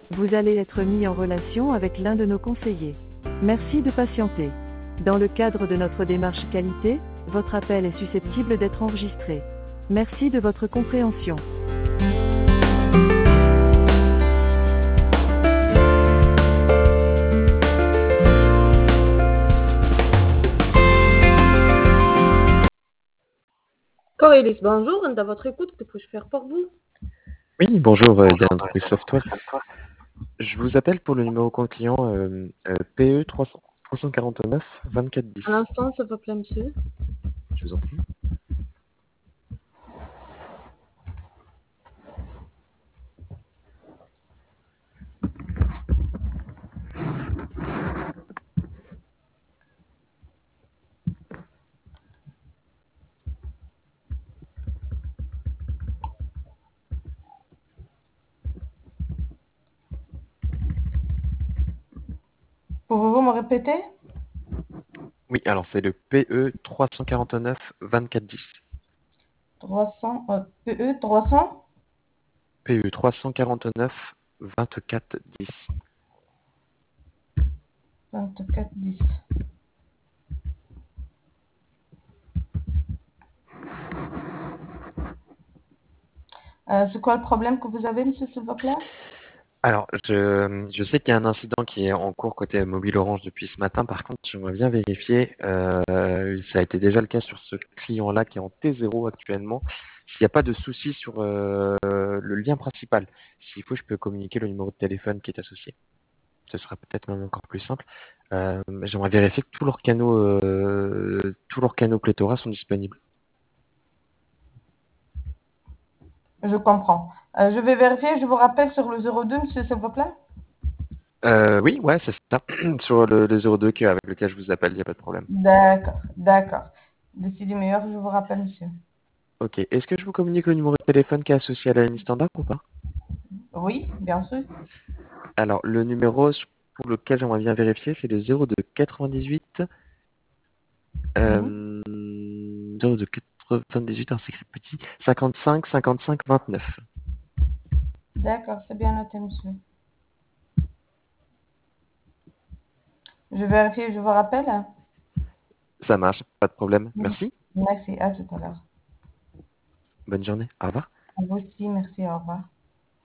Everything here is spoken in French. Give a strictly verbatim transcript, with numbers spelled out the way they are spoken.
Vous allez être mis en relation avec l'un de nos conseillers. Merci de patienter. Dans le cadre de notre démarche qualité, votre appel est susceptible d'être enregistré. Merci de votre compréhension. Corélis, bonjour, à votre écoute, que puis-je faire pour vous? Oui, bonjour, euh, Yann Drouet Software. Je vous appelle pour le numéro compte client euh, euh, P E trois cent quarante-neuf vingt-quatre dix. Un instant, s'il vous plaît, monsieur. Je vous en prie. Pouvez-vous me répéter? Oui, alors c'est le P E trois cent quarante-neuf vingt-quatre dix. trois cents, euh, P E trois cents? P E trois cent quarante-neuf vingt-quatre dix. vingt-quatre dix. Euh, c'est quoi le problème que vous avez, monsieur, s'il vous plaît? Alors, je, je sais qu'il y a un incident qui est en cours côté Mobile Orange depuis ce matin. Par contre, j'aimerais bien vérifier. Euh, ça a été déjà le cas sur ce client-là qui est en T zéro actuellement. S'il n'y a pas de souci sur euh, le lien principal, s'il faut, je peux communiquer le numéro de téléphone qui est associé. Ce sera peut-être même encore plus simple. Euh, j'aimerais vérifier que tous leurs canaux, euh, tous leurs canaux pléthora sont disponibles. Je comprends. Euh, je vais vérifier, je vous rappelle sur le zéro deux, monsieur, s'il vous plaît. Euh, oui, ouais, c'est ça. Sur le, le zéro deux que- avec lequel je vous appelle, il n'y a pas de problème. D'accord, d'accord. Décidez meilleur, je vous rappelle, monsieur. Ok. Est-ce que je vous communique le numéro de téléphone qui est associé à la ligne standard ou pas? Oui, bien sûr. Alors, le numéro pour lequel j'aimerais bien vérifier, c'est le zéro deux quatre-vingt-dix-huit. Mhm. Euh, zéro deux quatre-vingt-dix-huit, un secret petit. cinquante-cinq cinquante-cinq vingt-neuf. D'accord, c'est bien noté, monsieur. Je vérifie, je vous rappelle. Ça marche, pas de problème. Mhm. Merci. Merci, à tout à l'heure. Bonne journée. Au revoir. À vous aussi, merci, au revoir.